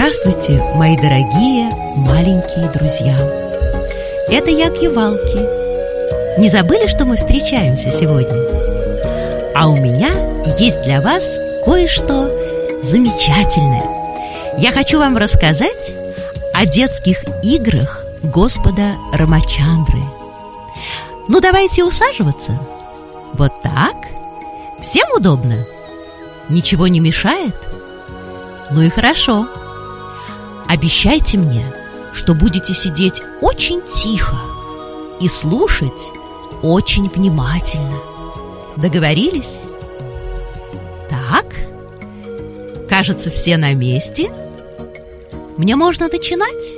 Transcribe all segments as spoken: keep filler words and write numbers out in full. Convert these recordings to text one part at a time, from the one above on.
Здравствуйте, мои дорогие маленькие друзья! Это я Гевалки. Не забыли, что мы встречаемся сегодня? А у меня есть для вас кое-что замечательное. Я хочу вам рассказать о детских играх Господа Рамачандры. Ну, давайте усаживаться. Вот так. Всем удобно? Ничего не мешает? Ну и хорошо. Обещайте мне, что будете сидеть очень тихо и слушать очень внимательно. Договорились? Так, кажется, все на месте. Мне можно начинать?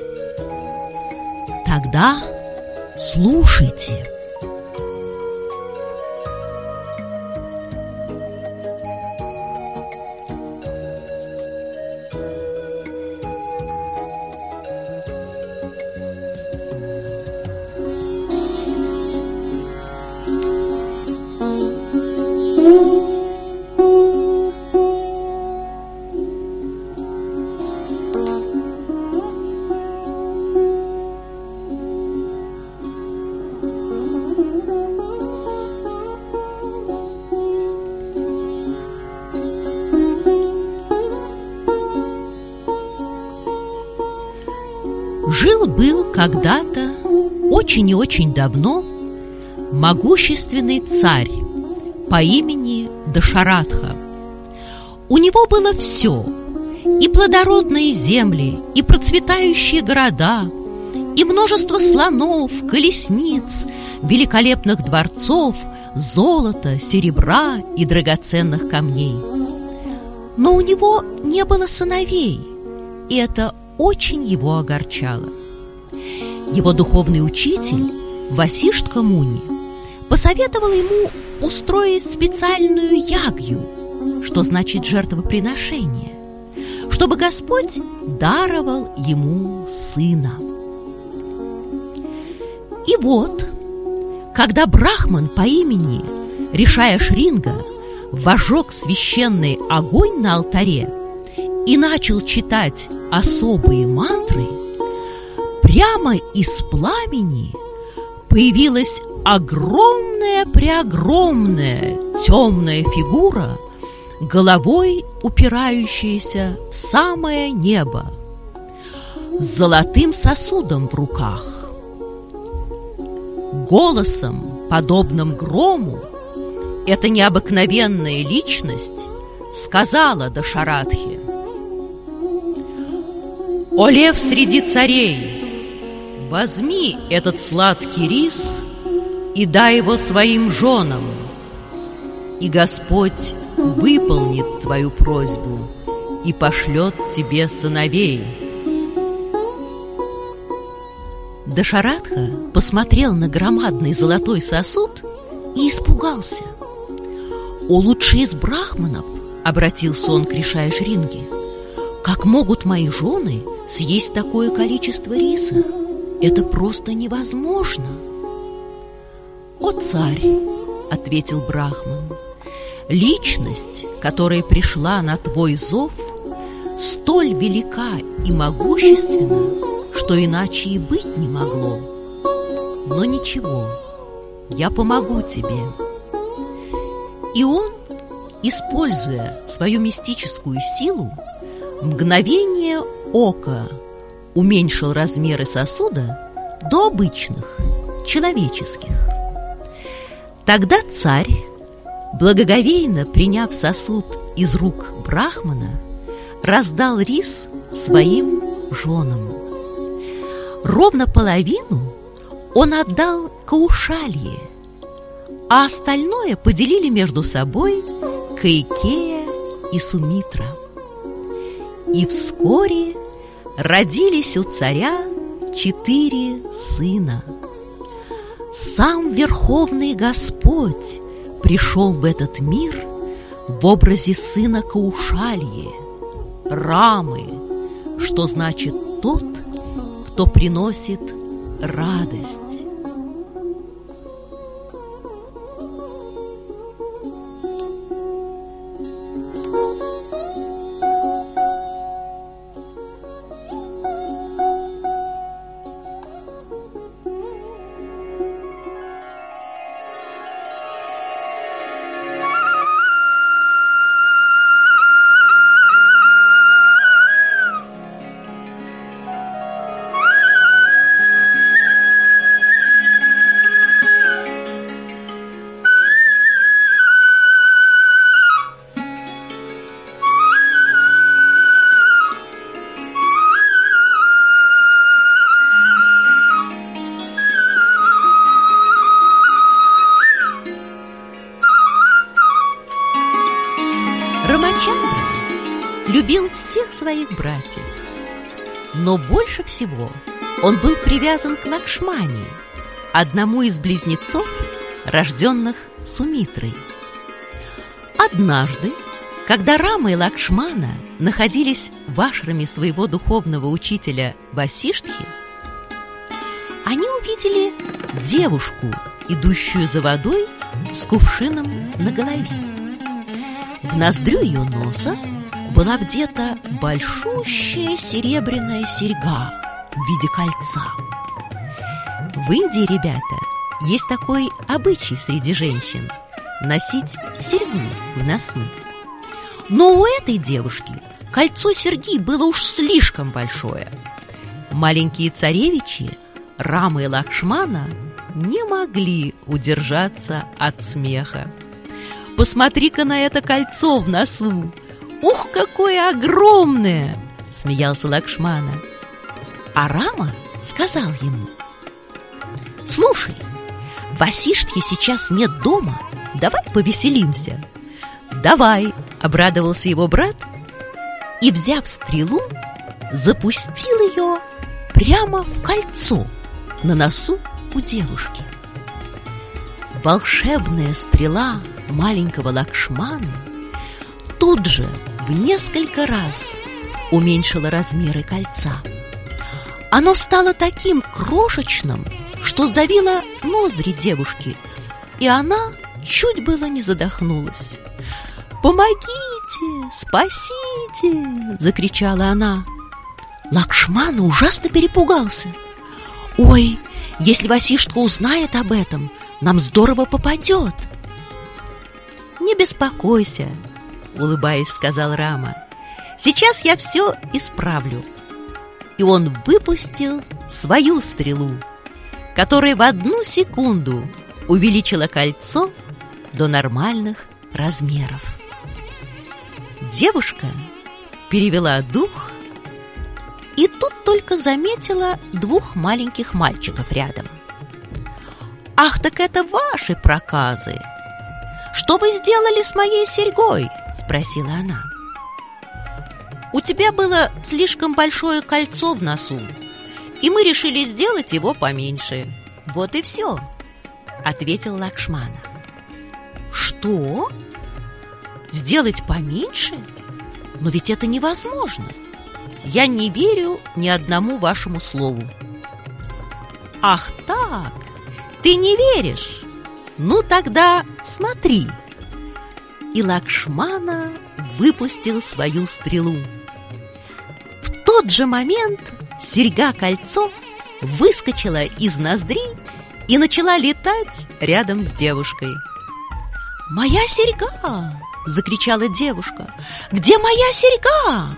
Тогда слушайте. Жил-был когда-то, очень и очень давно, могущественный царь по имени Дашаратха. У него было все: и плодородные земли, и процветающие города, и множество слонов, колесниц, великолепных дворцов, золота, серебра и драгоценных камней. Но у него не было сыновей, и это очень его огорчало. Его духовный учитель Васиштха Муни посоветовал ему устроить специальную ягью, что значит жертвоприношение, чтобы Господь даровал ему сына. И вот, когда брахман по имени Ришая Шринга возжег священный огонь на алтаре и начал читать особые мантры, прямо из пламени появилась огромная-преогромная темная фигура, головой упирающаяся в самое небо, с золотым сосудом в руках. Голосом, подобным грому, эта необыкновенная личность сказала Дашаратхе: «О лев среди царей, возьми этот сладкий рис и дай его своим женам, и Господь выполнит твою просьбу и пошлет тебе сыновей». Дашаратха посмотрел на громадный золотой сосуд и испугался. «О лучший из брахманов!» — обратился он к Ришая Шринге. «Как могут мои жены съесть такое количество риса? Это просто невозможно!» «О царь!» — ответил брахман. «Личность, которая пришла на твой зов, столь велика и могущественна, что иначе и быть не могло. Но ничего, я помогу тебе». И он, используя свою мистическую силу, в мгновение ока уменьшил размеры сосуда до обычных, человеческих. Тогда царь, благоговейно приняв сосуд из рук брахмана, раздал рис своим женам. Ровно половину он отдал Каушалье, а остальное поделили между собой Кайкея и Сумитра. И вскоре родились у царя четыре сына. Сам Верховный Господь пришел в этот мир в образе сына Каушальи, Рамы, что значит «тот, кто приносит радость». Рамачандра любил всех своих братьев, но больше всего он был привязан к Лакшмане, одному из близнецов, рожденных Сумитрой. Однажды, когда Рама и Лакшмана находились в ашраме своего духовного учителя Васиштхи, они увидели девушку, идущую за водой с кувшином на голове. В ноздрю ее носа была вдета большущая серебряная серьга в виде кольца. В Индии, ребята, есть такой обычай среди женщин – носить серьгу в носу. Но у этой девушки кольцо серьги было уж слишком большое. Маленькие царевичи Рама и Лакшмана не могли удержаться от смеха. «Посмотри-ка на это кольцо в носу! Ух, какое огромное!» — смеялся Лакшмана. А Рама сказал ему: «Слушай, Васиштхи сейчас нет дома, давай повеселимся». «Давай!» — обрадовался его брат и, взяв стрелу, запустил ее прямо в кольцо на носу у девушки. Волшебная стрела маленького Лакшманы тут же в несколько раз уменьшила размеры кольца. Оно стало таким крошечным, что сдавило ноздри девушки, и она чуть было не задохнулась. «Помогите! Спасите!» — закричала она. Лакшмана ужасно перепугался. «Ой, если Васиштха узнает об этом, нам здорово попадет!» «Не беспокойся!» — улыбаясь, сказал Рама. «Сейчас я все исправлю». И он выпустил свою стрелу, которая в одну секунду увеличила кольцо до нормальных размеров. Девушка перевела дух и тут только заметила двух маленьких мальчиков рядом. «Ах, так это ваши проказы! Что вы сделали с моей серьгой?» — спросила она. «У тебя было слишком большое кольцо в носу, и мы решили сделать его поменьше. Вот и все», — ответил Лакшмана. «Что? Сделать поменьше? Но ведь это невозможно. Я не верю ни одному вашему слову». «Ах так, ты не веришь? Ну тогда смотри». И Лакшмана выпустил свою стрелу. В тот же момент серьга-кольцо выскочила из ноздри и начала летать рядом с девушкой. «Моя серьга!» — закричала девушка. «Где моя серьга?»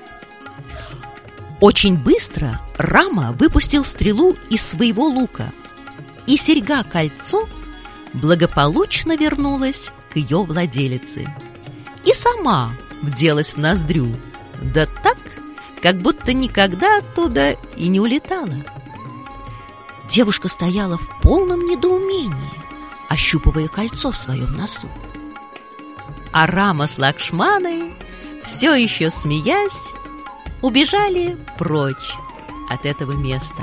Очень быстро Рама выпустил стрелу из своего лука, и серьга-кольцо благополучно вернулась к ее владелице и сама вделась в ноздрю, да так, как будто никогда оттуда и не улетала. Девушка стояла в полном недоумении, ощупывая кольцо в своем носу. А Рама с Лакшманой, все еще смеясь, убежали прочь от этого места.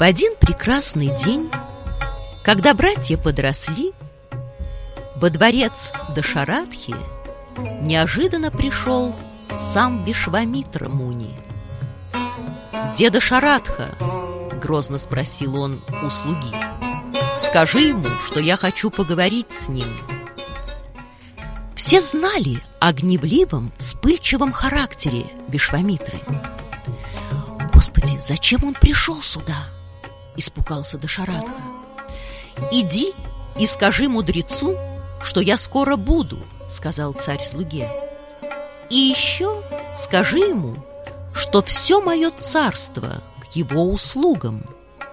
В один прекрасный день, когда братья подросли, во дворец Дашаратхи неожиданно пришел сам Вишвамитра Муни. «Где Дашаратха?» — грозно спросил он у слуги. «Скажи ему, что я хочу поговорить с ним». Все знали о гневливом, вспыльчивом характере Вишвамитры. «Господи, зачем он пришел сюда?» — испугался Дашаратха. «Иди и скажи мудрецу, что я скоро буду», — сказал царь слуге. «И еще скажи ему, что все мое царство к его услугам».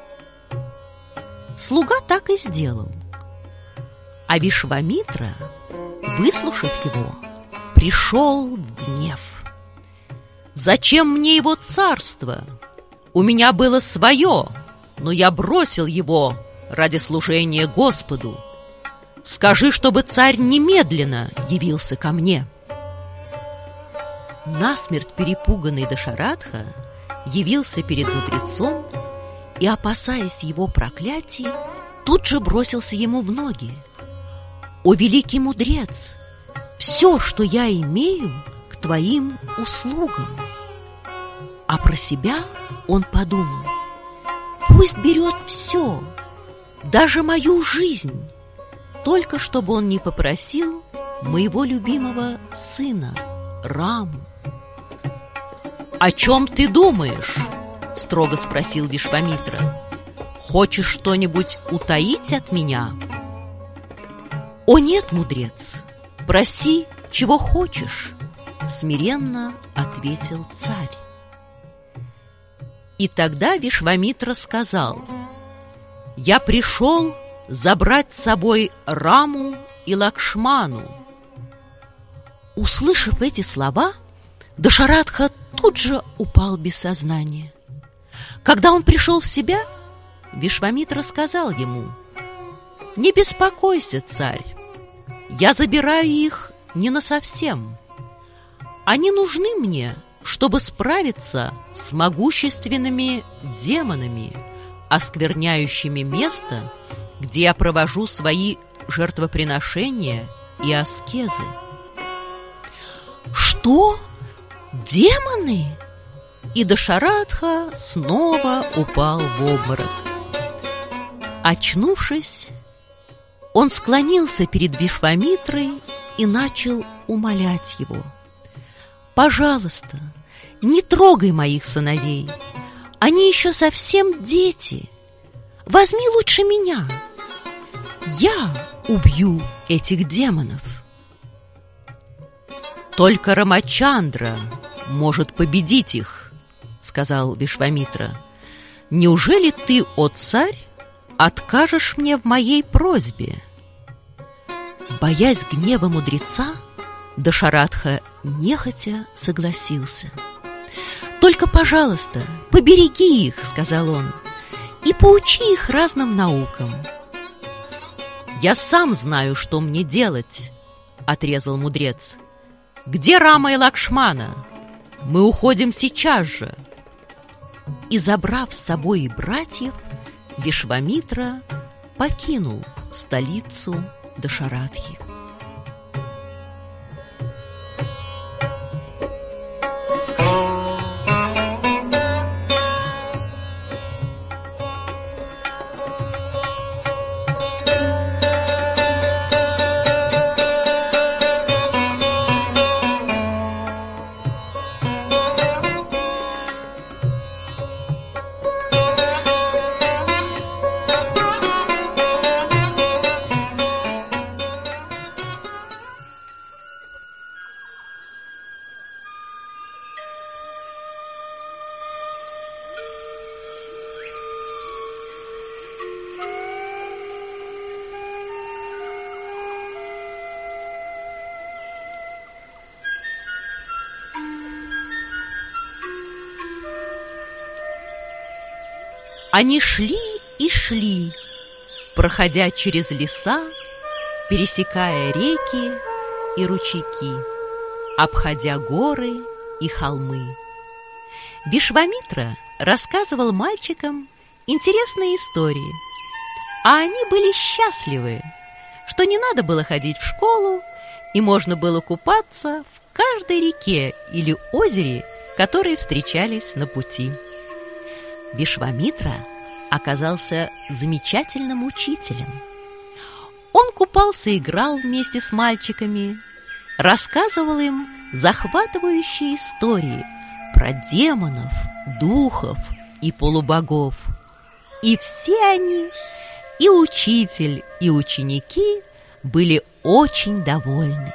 Слуга так и сделал. А Вишвамитра, выслушав его, пришел в гнев. «Зачем мне его царство? У меня было свое, но я бросил его ради служения Господу. Скажи, чтобы царь немедленно явился ко мне». Насмерть перепуганный Дашаратха явился перед мудрецом и, опасаясь его проклятий, тут же бросился ему в ноги. «О великий мудрец, все, что я имею, к твоим услугам». А про себя он подумал: пусть берет все, даже мою жизнь, только чтобы он не попросил моего любимого сына Раму. «О чем ты думаешь?» — строго спросил Вишвамитра. «Хочешь что-нибудь утаить от меня?» «О нет, мудрец, проси, чего хочешь», — смиренно ответил царь. И тогда Вишвамитра сказал: «Я пришел забрать с собой Раму и Лакшману». Услышав эти слова, Дашаратха тут же упал без сознания. Когда он пришел в себя, Вишвамитра сказал ему: «Не беспокойся, царь, я забираю их не насовсем. Они нужны мне, чтобы справиться с могущественными демонами, оскверняющими место, где я провожу свои жертвоприношения и аскезы». «Что? Демоны?» И Дашаратха снова упал в обморок. Очнувшись, он склонился перед Вишвамитрой и начал умолять его: «Пожалуйста, не трогай моих сыновей, они еще совсем дети. Возьми лучше меня, я убью этих демонов». «Только Рамачандра может победить их», — сказал Вишвамитра. «Неужели ты, о царь, откажешь мне в моей просьбе?» Боясь гнева мудреца, Дашаратха нехотя согласился. «Только, пожалуйста, побереги их», — сказал он, — «и поучи их разным наукам». «Я сам знаю, что мне делать», — отрезал мудрец. «Где Рама и Лакшмана? Мы уходим сейчас же». И, забрав с собой и братьев, Вишвамитра покинул столицу Дашаратхи. Они шли и шли, проходя через леса, пересекая реки и ручейки, обходя горы и холмы. Вишвамитра рассказывал мальчикам интересные истории. А они были счастливы, что не надо было ходить в школу, и можно было купаться в каждой реке или озере, которые встречались на пути. Вишвамитра оказался замечательным учителем. Он купался и играл вместе с мальчиками, рассказывал им захватывающие истории про демонов, духов и полубогов. И все они, и учитель, и ученики, были очень довольны.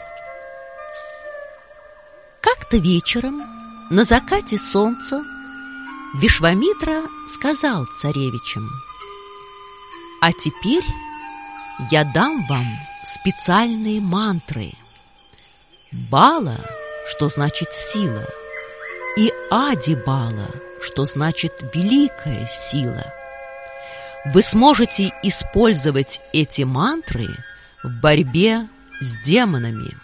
Как-то вечером, на закате солнца, Вишвамитра сказал царевичам: «А теперь я дам вам специальные мантры. Бала, что значит сила, и Ади-Бала, что значит великая сила. Вы сможете использовать эти мантры в борьбе с демонами».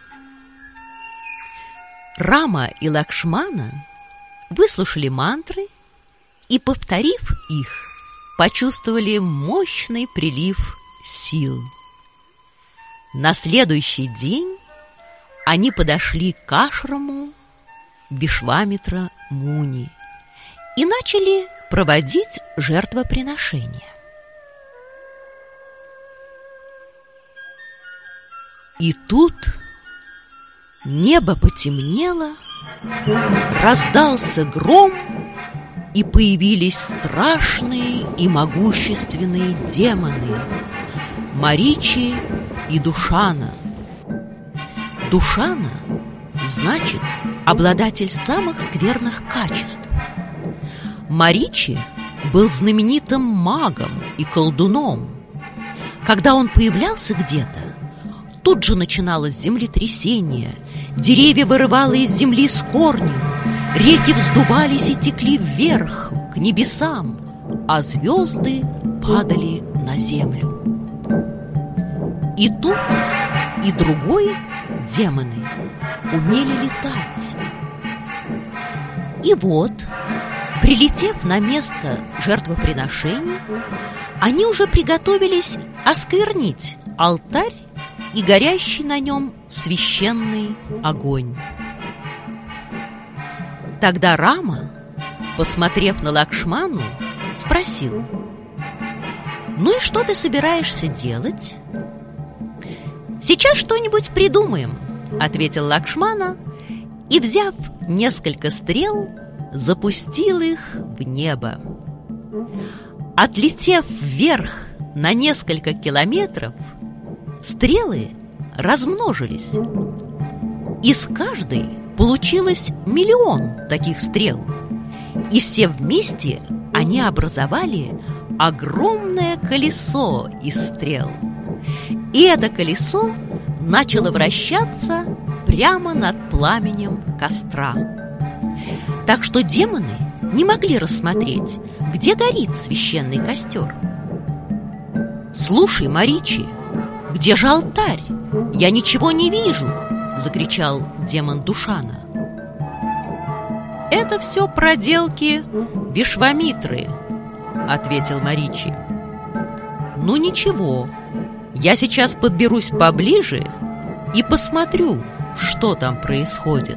Рама и Лакшмана выслушали мантры и, повторив их, почувствовали мощный прилив сил. На следующий день они подошли к ашраму Вишвамитра Муни и начали проводить жертвоприношения. И тут небо потемнело, раздался гром, и появились страшные и могущественные демоны Маричи и Душана. Душана значит обладатель самых скверных качеств. Маричи был знаменитым магом и колдуном. Когда он появлялся где-то, тут же начиналось землетрясение, деревья вырывало из земли с корнем, реки вздувались и текли вверх, к небесам, а звезды падали на землю. И тут, и другой демоны умели летать. И вот, прилетев на место жертвоприношений, они уже приготовились осквернить алтарь и горящий на нем священный огонь. Тогда Рама, посмотрев на Лакшману, спросил: «Ну и что ты собираешься делать?» «Сейчас что-нибудь придумаем», — ответил Лакшмана, и, взяв несколько стрел, запустил их в небо. Отлетев вверх на несколько километров, стрелы размножились, и с каждой получилось миллион таких стрел, и все вместе они образовали огромное колесо из стрел. И это колесо начало вращаться прямо над пламенем костра. Так что демоны не могли рассмотреть, где горит священный костер. «Слушай, Маричи, где же алтарь? Я ничего не вижу!» — закричал демон Душана. «Это все проделки Вишвамитры», — ответил Маричи. «Ну ничего, я сейчас подберусь поближе и посмотрю, что там происходит».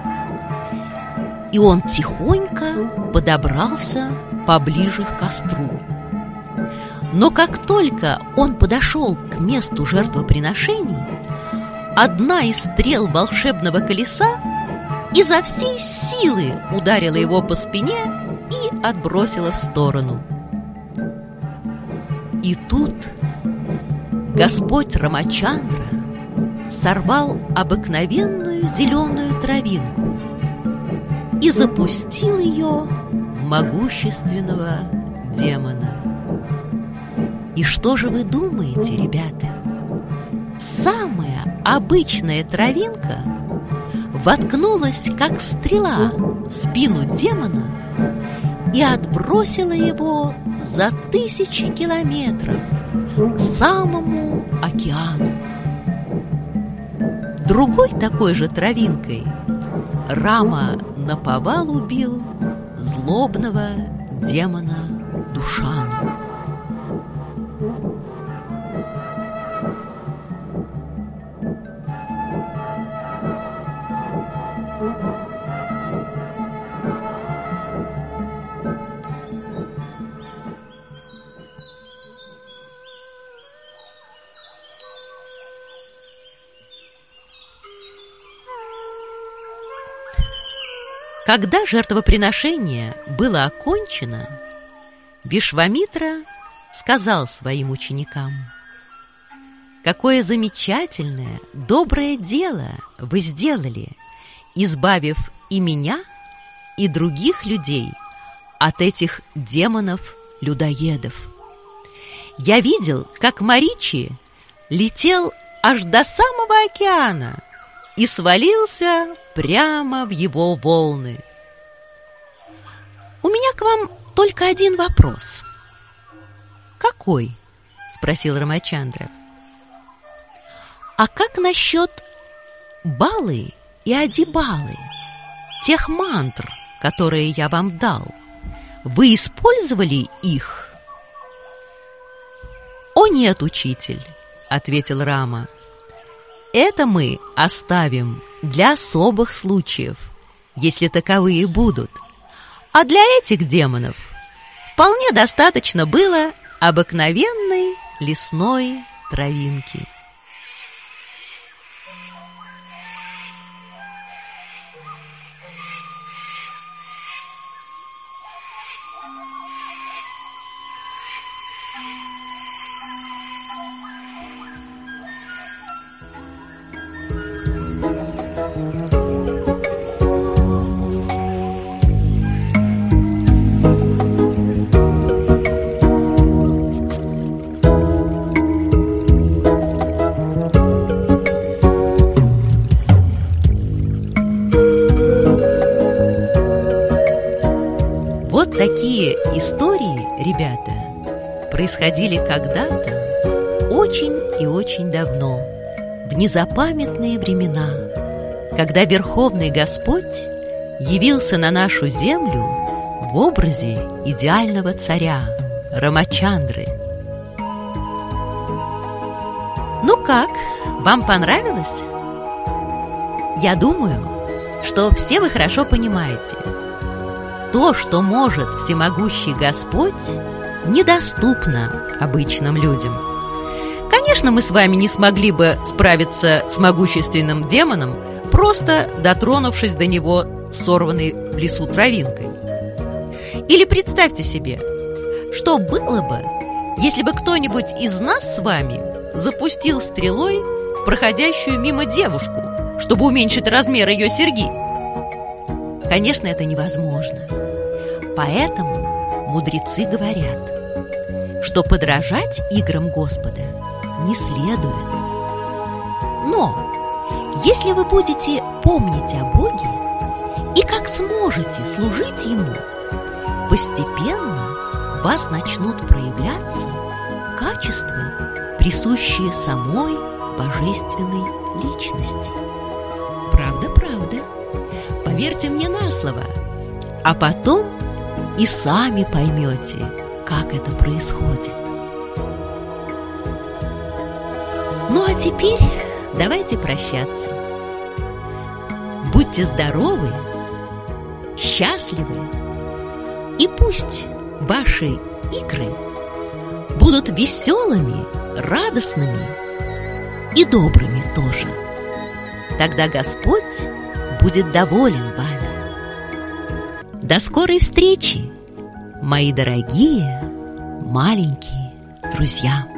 И он тихонько подобрался поближе к костру. Но как только он подошел к месту жертвоприношений, одна из стрел волшебного колеса изо всей силы ударила его по спине и отбросила в сторону. И тут Господь Рамачандра сорвал обыкновенную зеленую травинку и запустил ее в могущественного демона. И что же вы думаете, ребята? Самая обычная травинка воткнулась, как стрела, в спину демона и отбросила его за тысячи километров к самому океану. Другой такой же травинкой Рама наповал убил злобного демона Душану. Когда жертвоприношение было окончено, Вишвамитра сказал своим ученикам: «Какое замечательное, доброе дело вы сделали, избавив и меня, и других людей от этих демонов-людоедов. Я видел, как Маричи летел аж до самого океана и свалился прямо в его волны. У меня к вам только один вопрос». «Какой?» — спросил Рамачандра. «А как насчет Балы и Адибалы, тех мантр, которые я вам дал? Вы использовали их?» «О нет, учитель», — ответил Рама. «Это мы оставим для особых случаев, если таковые будут. А для этих демонов вполне достаточно было обыкновенной лесной травинки». Вот такие истории, ребята, происходили когда-то очень и очень давно, в незапамятные времена, когда Верховный Господь явился на нашу землю в образе идеального царя Рамачандры. Ну как, вам понравилось? Я думаю, что все вы хорошо понимаете: то, что может всемогущий Господь, недоступно обычным людям. Конечно, мы с вами не смогли бы справиться с могущественным демоном, просто дотронувшись до него сорванной в лесу травинкой. Или представьте себе, что было бы, если бы кто-нибудь из нас с вами запустил стрелой в проходящую мимо девушку, чтобы уменьшить размер ее серьги. Конечно, это невозможно. Поэтому мудрецы говорят, что подражать играм Господа не следует. Но если вы будете помнить о Боге и как сможете служить Ему, постепенно в вас начнут проявляться качества, присущие самой божественной личности. Правда, правда. Поверьте мне на слово. А потом и сами поймете, как это происходит. Ну а теперь давайте прощаться. Будьте здоровы, счастливы, и пусть ваши игры будут веселыми, радостными и добрыми тоже. Тогда Господь будет доволен вами. До скорой встречи, мои дорогие маленькие друзья!